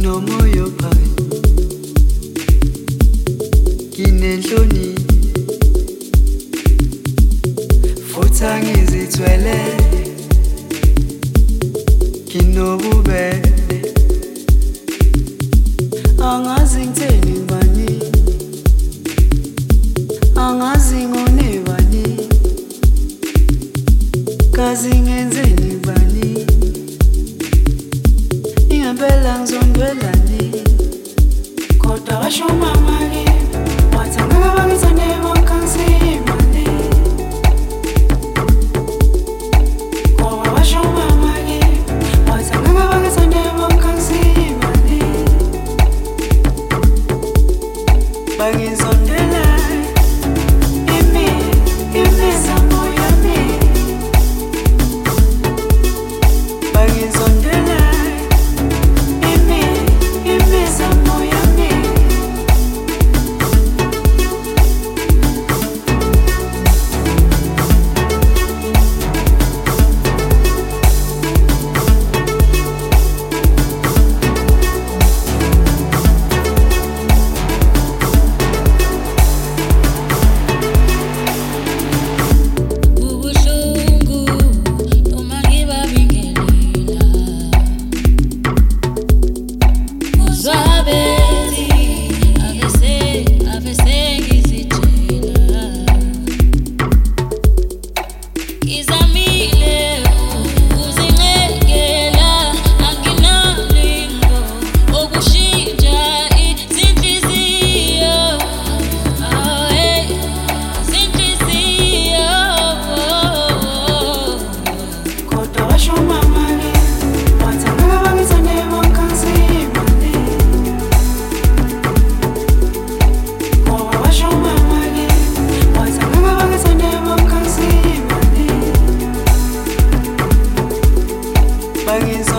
nginomoya phakathi nginenhloni futhi angizithwele nginobubele angazi ngitheni bani angazi ngone bani kazi ngenzeni bani ingempela ngizondwelani kodwa washo mama ke wathangaka bangithande bankansimane kodwa washo mama ke wathangaka bangithande bankansimane bangizondela imisa moya mi bangizondela imisa moya mi Bangis